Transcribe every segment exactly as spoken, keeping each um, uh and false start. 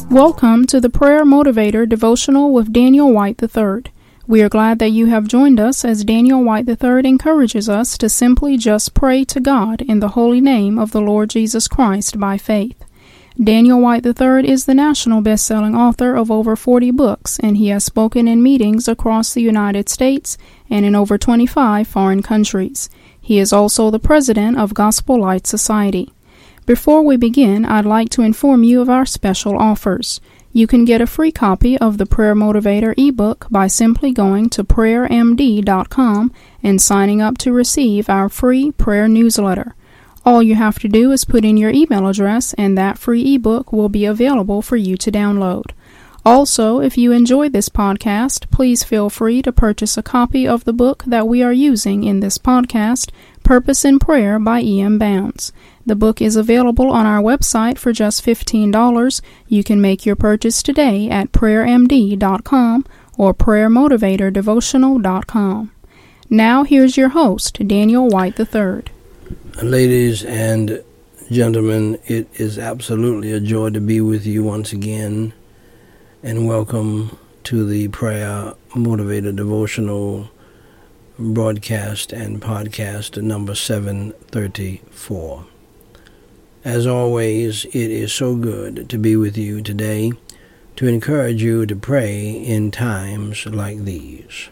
Welcome to the Prayer Motivator Devotional with Daniel White the third. We are glad that you have joined us as Daniel White the third encourages us to simply just pray to God in the holy name of the Lord Jesus Christ by faith. Daniel White the third is the national best-selling author of over forty books, and he has spoken in meetings across the United States and in over twenty-five foreign countries. He is also the president of Gospel Light Society. Before we begin, I'd like to inform you of our special offers. You can get a free copy of the Prayer Motivator ebook by simply going to prayer m d dot com and signing up to receive our free prayer newsletter. All you have to do is put in your email address, and that free ebook will be available for you to download. Also, if you enjoy this podcast, please feel free to purchase a copy of the book that we are using in this podcast, Purpose in Prayer by E M Bounds. The book is available on our website for just fifteen dollars. You can make your purchase today at prayer m d dot com or prayer motivator devotional dot com. Now here's your host, Daniel White the third. Ladies and gentlemen, it is absolutely a joy to be with you once again, and welcome to the Prayer Motivator Devotional broadcast and podcast number seven thirty-four. As always, it is so good to be with you today to encourage you to pray in times like these.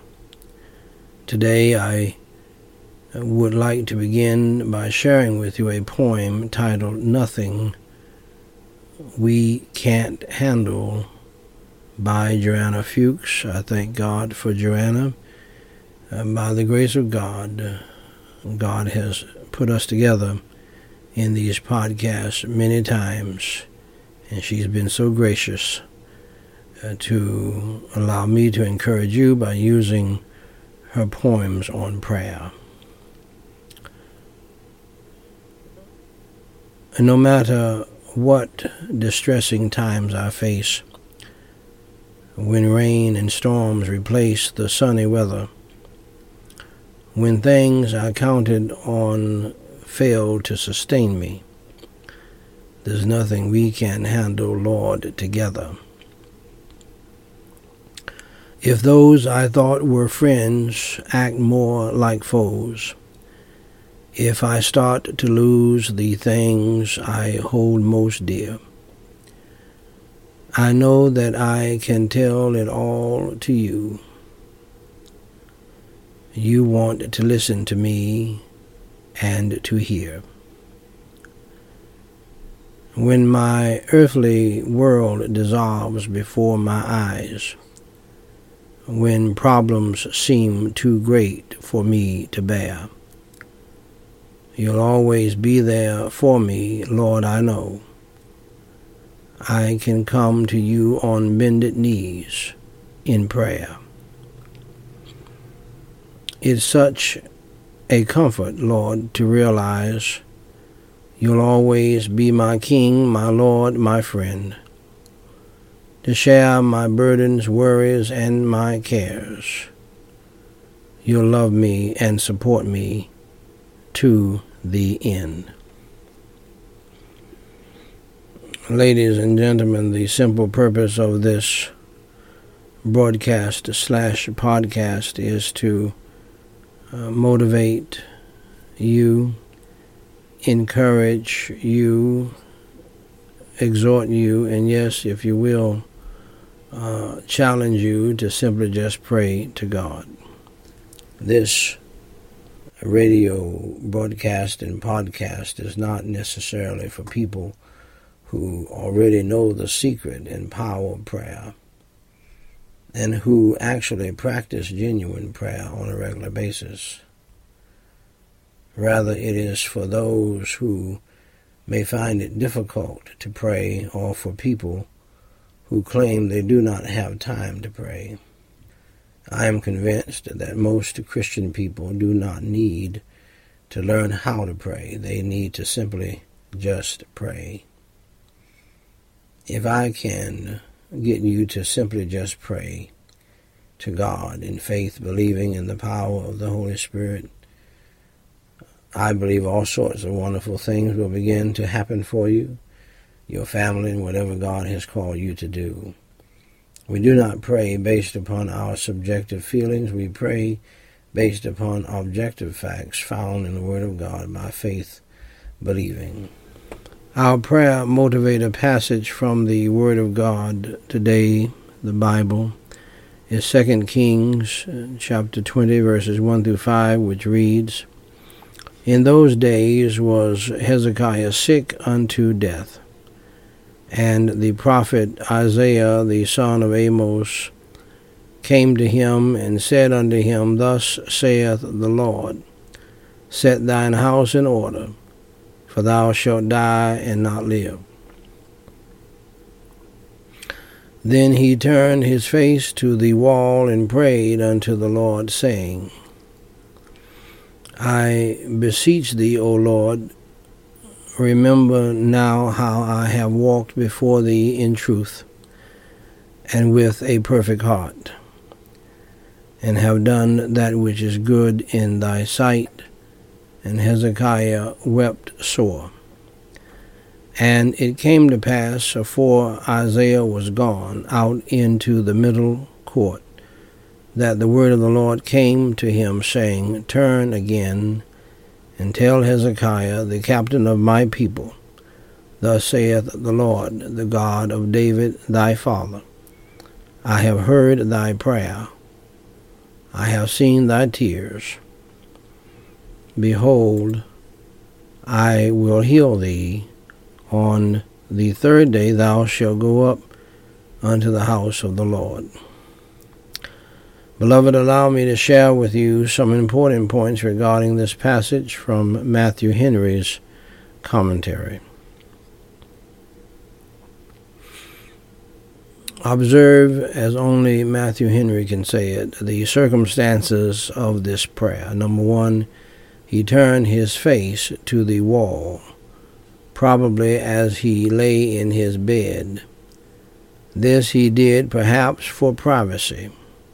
Today I would like to begin by sharing with you a poem titled Nothing We Can't Handle by Joanna Fuchs. I thank God for Joanna. Uh, by the grace of God, God has put us together in these podcasts many times, and she's been so gracious uh, to allow me to encourage you by using her poems on prayer. And no matter what distressing times I face, when rain and storms replace the sunny weather, when things I counted on fail to sustain me, there's nothing we can handle, Lord, together. If those I thought were friends act more like foes, if I start to lose the things I hold most dear, I know that I can tell it all to you. You want to listen to me and to hear. When my earthly world dissolves before my eyes, when problems seem too great for me to bear, you'll always be there for me, Lord, I know. I can come to you on bended knees in prayer. It's such a comfort, Lord, to realize you'll always be my King, my Lord, my friend, to share my burdens, worries, and my cares. You'll love me and support me to the end. Ladies and gentlemen, the simple purpose of this broadcast slash podcast is to uh, motivate you, encourage you, exhort you, and yes, if you will, uh, challenge you to simply just pray to God. This radio broadcast and podcast is not necessarily for people who already know the secret and power of prayer and who actually practice genuine prayer on a regular basis. Rather, it is for those who may find it difficult to pray, or for people who claim they do not have time to pray. I am convinced that most Christian people do not need to learn how to pray. They need to simply just pray. If I can get you to simply just pray to God in faith, believing in the power of the Holy Spirit, I believe all sorts of wonderful things will begin to happen for you. your family, and whatever God has called you to do. We do not pray based upon our subjective feelings. We pray based upon objective facts found in the Word of God by faith believing. Our prayer motivator passage from the Word of God today, the Bible, is Second Kings chapter twenty, verses one through five, which reads, In those days was Hezekiah sick unto death, and the prophet Isaiah the son of Amos came to him and said unto him, Thus saith the Lord, Set thine house in order, for thou shalt die and not live. Then he turned his face to the wall and prayed unto the Lord, saying, I beseech thee, O Lord, remember now how I have walked before thee in truth and with a perfect heart, and have done that which is good in thy sight. And Hezekiah wept sore. And it came to pass, afore Isaiah was gone out into the middle court, that the word of the Lord came to him, saying, Turn again, and tell Hezekiah, the captain of my people, Thus saith the Lord, the God of David thy father, I have heard thy prayer, I have seen thy tears. Behold, I will heal thee. On the third day thou shalt go up unto the house of the Lord. Beloved, allow me to share with you some important points regarding this passage from Matthew Henry's commentary. Observe, as only Matthew Henry can say it, the circumstances of this prayer. Number one, he turned his face to the wall, probably as he lay in his bed. This he did perhaps for privacy.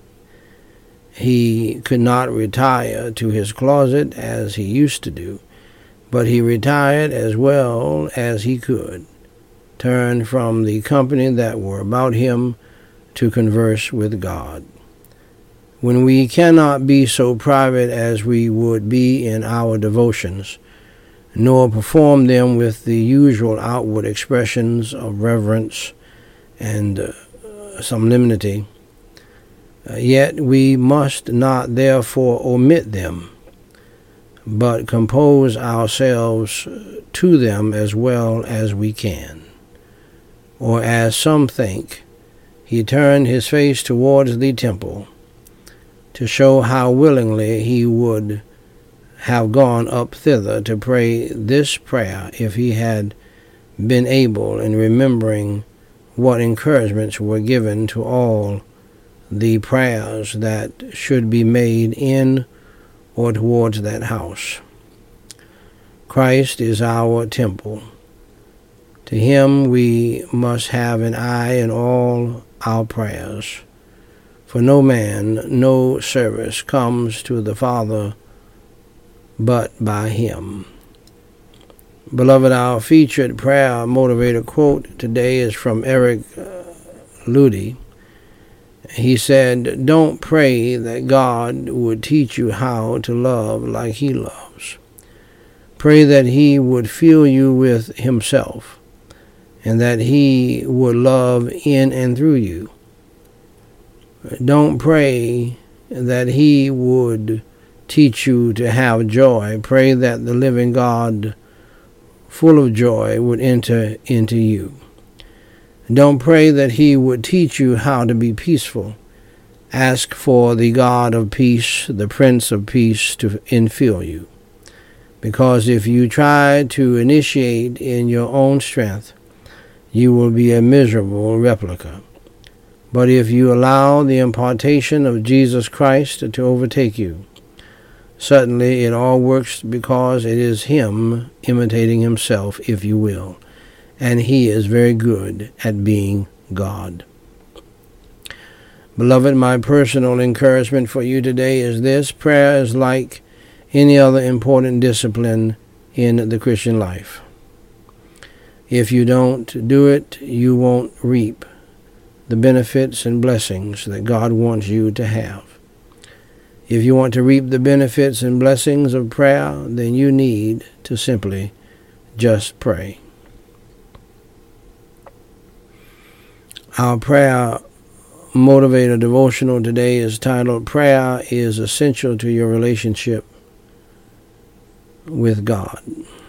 He could not retire to his closet as he used to do, but he retired as well as he could, turned from the company that were about him to converse with God. When we cannot be so private as we would be in our devotions, nor perform them with the usual outward expressions of reverence and uh, solemnity, uh, yet we must not therefore omit them, but compose ourselves to them as well as we can. Or as some think, he turned his face towards the temple, to show how willingly he would have gone up thither to pray this prayer if he had been able, in remembering what encouragements were given to all the prayers that should be made in or towards that house. Christ is our temple. To him we must have an eye in all our prayers. For no man, no service comes to the Father but by him. Beloved, our featured prayer motivator quote today is from Eric Ludy. He said, Don't pray that God would teach you how to love like he loves. Pray that he would fill you with himself, and that he would love in and through you. Don't pray that he would teach you to have joy. Pray that the living God, full of joy, would enter into you. Don't pray that he would teach you how to be peaceful. Ask for the God of peace, the Prince of Peace, to infill you. Because if you try to initiate in your own strength, you will be a miserable replica. But if you allow the impartation of Jesus Christ to overtake you, certainly it all works because it is him imitating himself, if you will, and he is very good at being God. Beloved, my personal encouragement for you today is this: prayer is like any other important discipline in the Christian life. If you don't do it, you won't reap the benefits and blessings that God wants you to have. If you want to reap the benefits and blessings of prayer, then you need to simply just pray. Our prayer motivator devotional today is titled, Prayer is Essential to Your Relationship with God.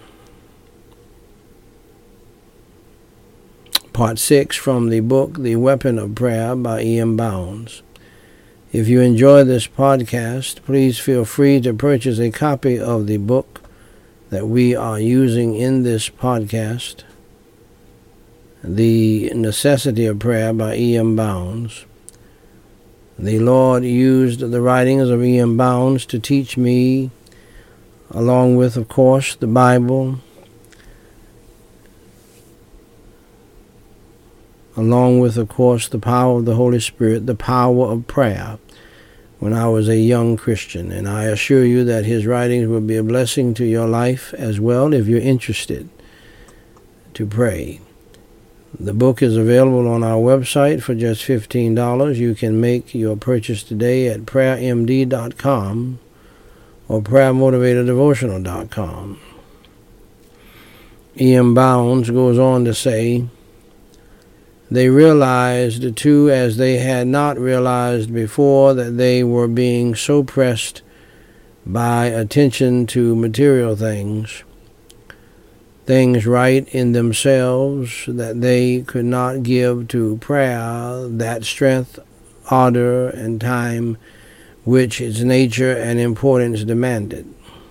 Part six from the book, The Weapon of Prayer by E M Bounds. If you enjoy this podcast, please feel free to purchase a copy of the book that we are using in this podcast, The Necessity of Prayer by E M Bounds. The Lord used the writings of E M Bounds to teach me, along with, of course, the Bible, along with, of course, the power of the Holy Spirit, the power of prayer, when I was a young Christian. And I assure you that his writings will be a blessing to your life as well if you're interested to pray. The book is available on our website for just fifteen dollars. You can make your purchase today at prayer m d dot com or prayer motivator devotional dot com. E M Bounds goes on to say, they realized, too, as they had not realized before, that they were being so pressed by attention to material things, things right in themselves, that they could not give to prayer that strength, ardor, and time which its nature and importance demanded.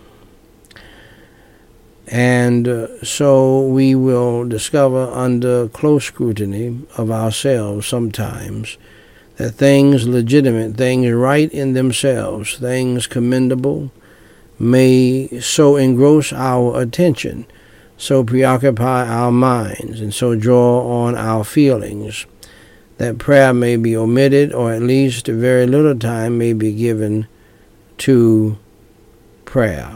And uh, so we will discover under close scrutiny of ourselves sometimes that things legitimate, things right in themselves, things commendable, may so engross our attention, so preoccupy our minds, and so draw on our feelings, that prayer may be omitted, or at least very little time may be given to prayer.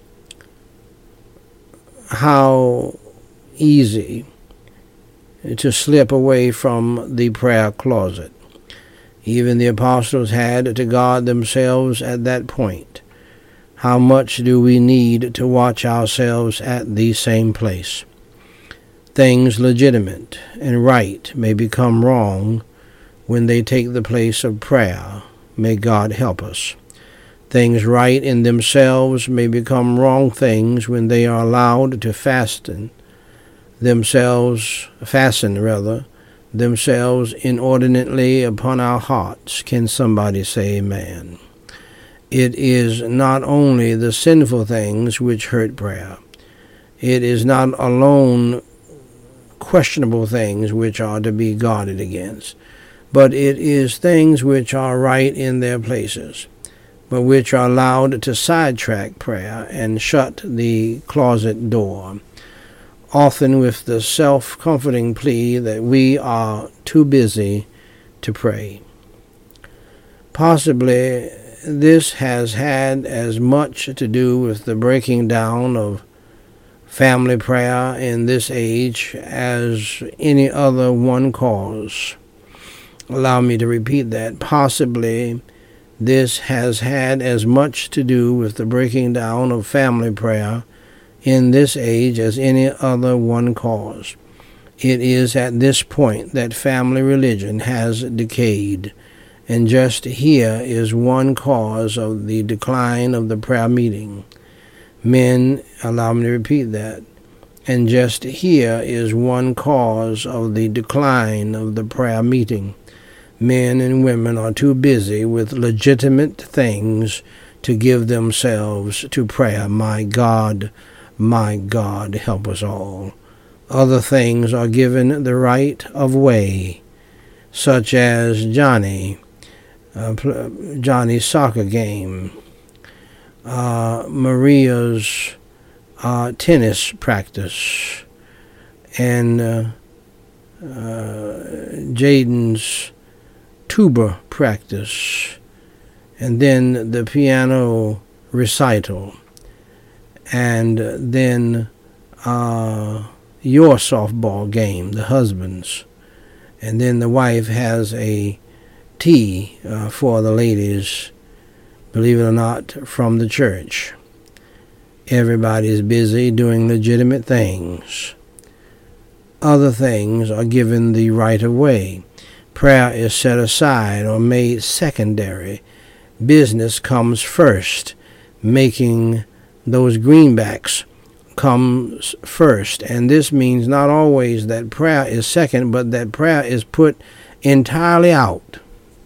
How easy to slip away from the prayer closet. Even the apostles had to guard themselves at that point. How much do we need to watch ourselves at the same place? Things legitimate and right may become wrong when they take the place of prayer. May God help us. Things right in themselves may become wrong things when they are allowed to fasten themselves, fasten rather, themselves inordinately upon our hearts. Can somebody say amen? It is not only the sinful things which hurt prayer. It is not alone questionable things which are to be guarded against, but it is things which are right in their places, but which are allowed to sidetrack prayer and shut the closet door, often with the self-comforting plea that we are too busy to pray. Possibly this has had as much to do with the breaking down of family prayer in this age as any other one cause. Allow me to repeat that. Possibly this has had as much to do with the breaking down of family prayer in this age as any other one cause. It is at this point that family religion has decayed, and just here is one cause of the decline of the prayer meeting. Men, allow me to repeat that, and just here is one cause of the decline of the prayer meeting. Men and women are too busy with legitimate things to give themselves to prayer. My God, my God, help us all. Other things are given the right of way, such as Johnny, uh, Johnny's soccer game, uh, Maria's uh, tennis practice, and uh, uh, Jaden's tuba practice, and then the piano recital, and then uh, your softball game, the husbands. And then the wife has a tea uh, for the ladies, believe it or not, from the church. Everybody's busy doing legitimate things. Other things are given the right of way. Prayer is set aside or made secondary. Business comes first. Making those greenbacks comes first. And this means not always that prayer is second, but that prayer is put entirely out.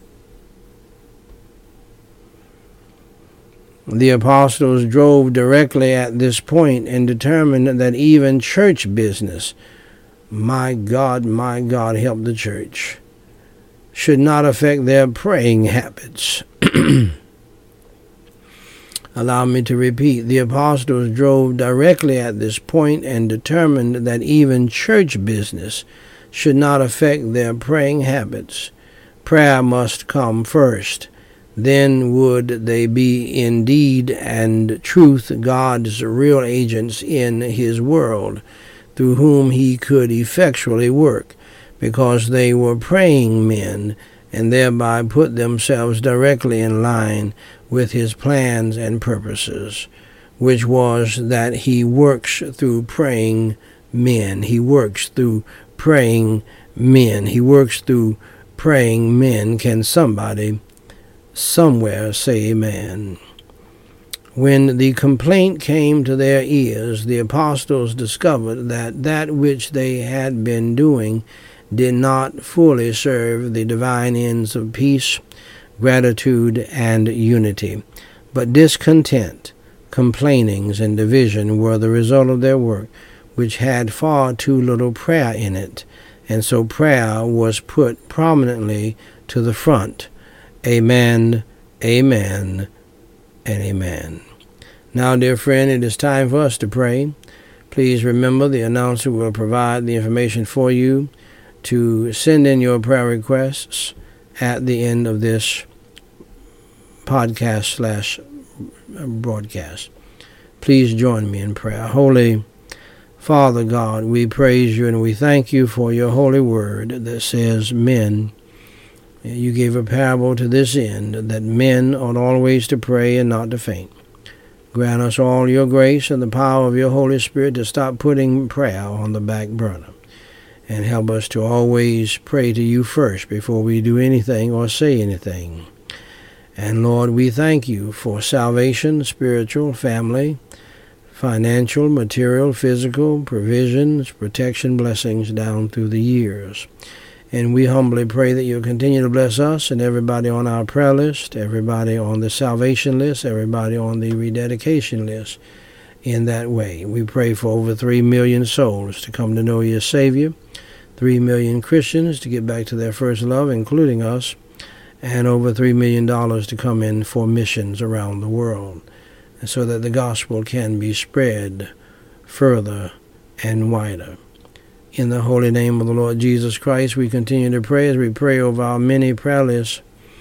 The apostles drove directly at this point and determined that even church business, my God, my God, help the church, should not affect their praying habits. Allow me to repeat. The apostles drove directly at this point and determined that even church business should not affect their praying habits. Prayer must come first. Then would they be indeed and truth God's real agents in his world, through whom he could effectually work, because they were praying men, and thereby put themselves directly in line with his plans and purposes, which was that he works through praying men. He works through praying men. He works through praying men. Can somebody somewhere say amen? When the complaint came to their ears, the apostles discovered that that which they had been doing did not fully serve the divine ends of peace, gratitude, and unity. But discontent, complainings, and division were the result of their work, which had far too little prayer in it, and so prayer was put prominently to the front. Amen, amen, and amen. Now, dear friend, it is time for us to pray. Please remember the announcer will provide the information for you to send in your prayer requests at the end of this podcast slash broadcast. Please join me in prayer. Holy Father God, we praise you and we thank you for your holy word that says, men, you gave a parable to this end, that men ought always to pray and not to faint. Grant us all your grace and the power of your Holy Spirit to stop putting prayer on the back burner. And help us to always pray to you first before we do anything or say anything. And Lord, we thank you for salvation, spiritual, family, financial, material, physical, provisions, protection, blessings down through the years. And we humbly pray that you'll continue to bless us and everybody on our prayer list, everybody on the salvation list, everybody on the rededication list in that way. We pray for over three million souls to come to know your Savior, three million Christians to get back to their first love, including us, and over three million dollars to come in for missions around the world, so that the gospel can be spread further and wider. In the holy name of the Lord Jesus Christ, we continue to pray as we pray over our many prayer lists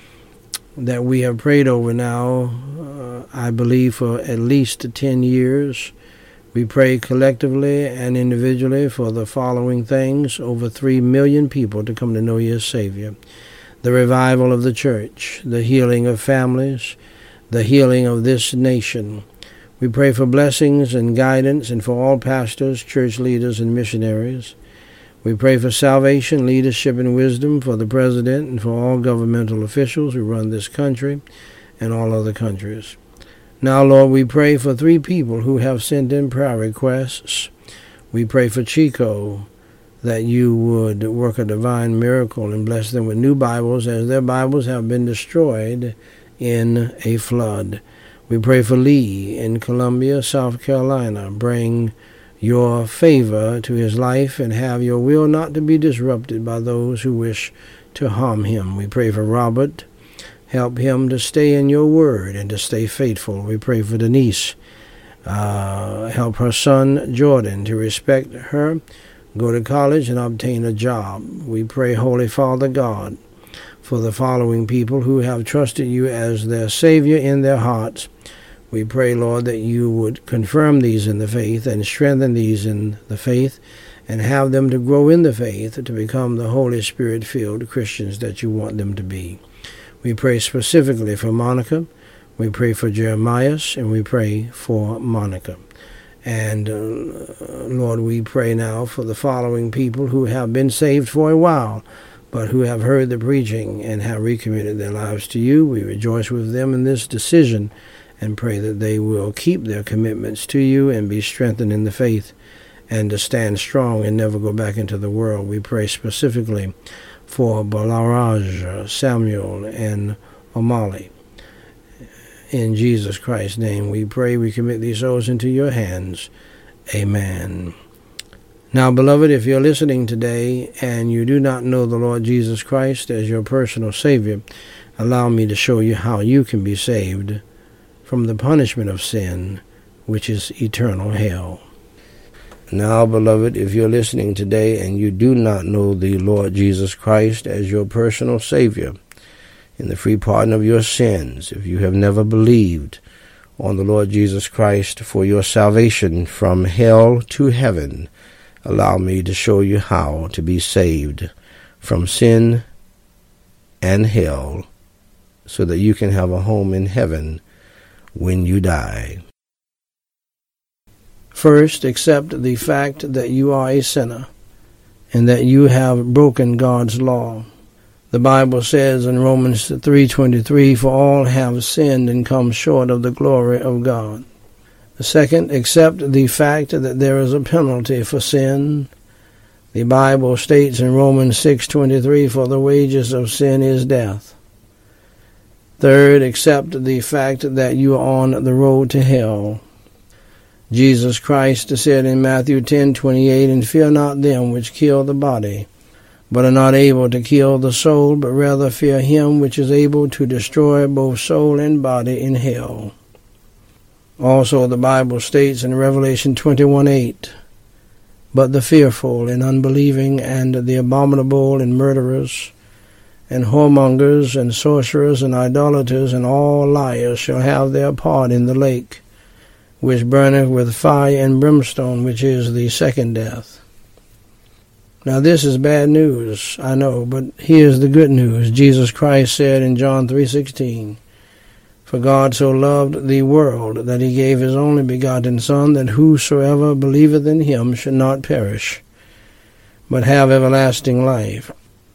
that we have prayed over now, uh, I believe, for at least ten years. We pray collectively and individually for the following things: over three million people to come to know your Savior, the revival of the church, the healing of families, the healing of this nation. We pray for blessings and guidance and for all pastors, church leaders, and missionaries. We pray for salvation, leadership, and wisdom for the president and for all governmental officials who run this country and all other countries. Now, Lord, we pray for three people who have sent in prayer requests. We pray for Chico, that you would work a divine miracle and bless them with new Bibles, as their Bibles have been destroyed in a flood. We pray for Lee in Columbia, South Carolina. Bring your favor to his life and have your will not to be disrupted by those who wish to harm him. We pray for Robert. Help him to stay in your word and to stay faithful. We pray for Denise. Uh, help her son Jordan to respect her, go to college, and obtain a job. We pray, Holy Father God, for the following people who have trusted you as their Savior in their hearts. We pray, Lord, that you would confirm these in the faith and strengthen these in the faith and have them to grow in the faith to become the Holy Spirit-filled Christians that you want them to be. We pray specifically for Monica. We pray for Jeremiah, and we pray for Monica. And, uh, Lord, we pray now for the following people who have been saved for a while, but who have heard the preaching and have recommitted their lives to you. We rejoice with them in this decision and pray that they will keep their commitments to you and be strengthened in the faith and to stand strong and never go back into the world. We pray specifically for Balaraj, Samuel, and O'Malley. In Jesus Christ's name we pray. We commit these souls into your hands. Amen. Now, beloved, if you're listening today and you do not know the Lord Jesus Christ as your personal Savior, allow me to show you how you can be saved from the punishment of sin, which is eternal hell. Now, beloved, if you're listening today and you do not know the Lord Jesus Christ as your personal Savior, in the free pardon of your sins, if you have never believed on the Lord Jesus Christ for your salvation from hell to heaven, allow me to show you how to be saved from sin and hell so that you can have a home in heaven when you die. First, accept the fact that you are a sinner and that you have broken God's law. The Bible says in Romans three twenty-three, "For all have sinned and come short of the glory of God." Second, accept the fact that there is a penalty for sin. The Bible states in Romans six twenty-three, "For the wages of sin is death." Third, accept the fact that you are on the road to hell. Jesus Christ said in Matthew ten twenty-eight, "And fear not them which kill the body, but are not able to kill the soul, but rather fear him which is able to destroy both soul and body in hell." Also the Bible states in Revelation twenty-one eight, "But the fearful and unbelieving and the abominable and murderers and whoremongers and sorcerers and idolaters and all liars shall have their part in the lake, which burneth with fire and brimstone, which is the second death." Now this is bad news, I know, but here's the good news. Jesus Christ said in John three sixteen, "For God so loved the world that he gave his only begotten Son, that whosoever believeth in him should not perish, but have everlasting life."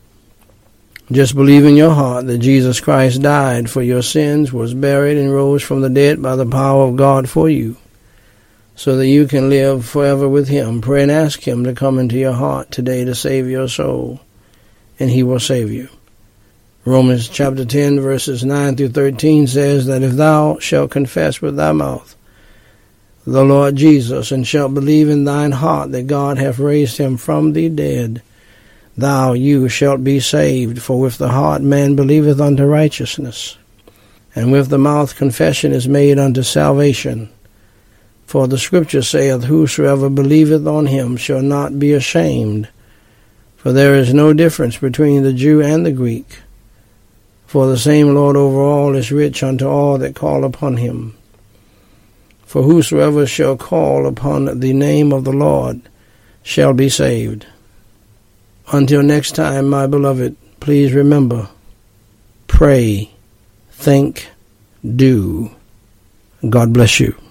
Just believe in your heart that Jesus Christ died for your sins, was buried, and rose from the dead by the power of God for you, so that you can live forever with him. Pray and ask him to come into your heart today to save your soul, and he will save you. Romans chapter ten, verses nine through thirteen says that if thou shalt confess with thy mouth the Lord Jesus, and shalt believe in thine heart that God hath raised him from the dead, thou, you shalt be saved. For with the heart man believeth unto righteousness, and with the mouth confession is made unto salvation. For the Scripture saith, "Whosoever believeth on him shall not be ashamed." For there is no difference between the Jew and the Greek. For the same Lord over all is rich unto all that call upon him. For whosoever shall call upon the name of the Lord shall be saved. Until next time, my beloved, please remember, pray, think, do. God bless you.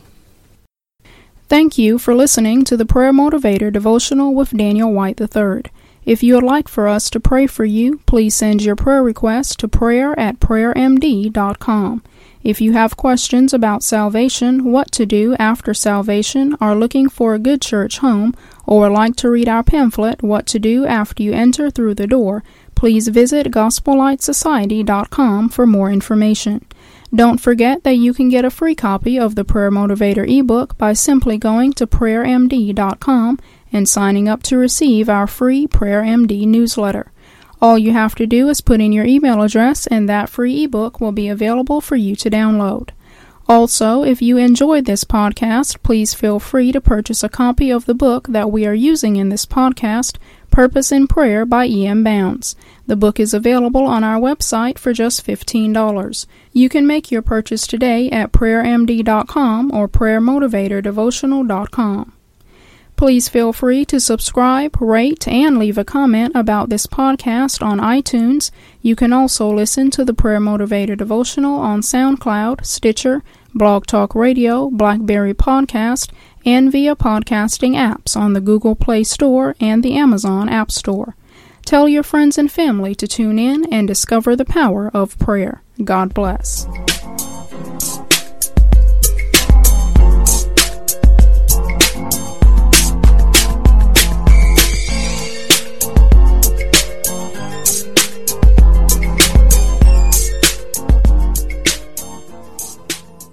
Thank you for listening to the Prayer Motivator Devotional with Daniel White the third. If you would like for us to pray for you, please send your prayer request to prayer at prayer m d dot com. If you have questions about salvation, what to do after salvation, are looking for a good church home, or would like to read our pamphlet, What to Do After You Enter Through the Door, please visit gospel light society dot com for more information. Don't forget that you can get a free copy of the Prayer Motivator ebook by simply going to prayer m d dot com and signing up to receive our free Prayer M D newsletter. All you have to do is put in your email address, and that free ebook will be available for you to download. Also, if you enjoyed this podcast, please feel free to purchase a copy of the book that we are using in this podcast, Purpose in Prayer by E M Bounds. The book is available on our website for just fifteen dollars. You can make your purchase today at prayer m d dot com or prayer motivator devotional dot com. Please feel free to subscribe, rate, and leave a comment about this podcast on iTunes. You can also listen to the Prayer Motivator Devotional on SoundCloud, Stitcher, Blog Talk Radio, BlackBerry Podcast, and via podcasting apps on the Google Play Store and the Amazon App Store. Tell your friends and family to tune in and discover the power of prayer. God bless.